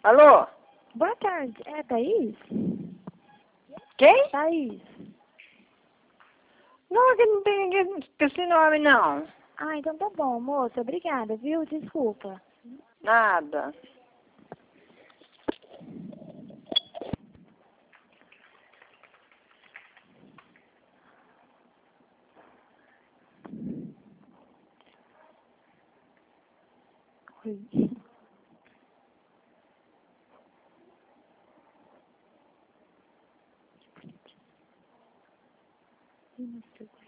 Alô? Boa tarde. É a Thaís? Quem? Thaís. Não, aqui não tem ninguém com esse nome, não. Ah, então tá bom, moça. Obrigada, viu? Desculpa. Nada. Oi. Ih, não sei.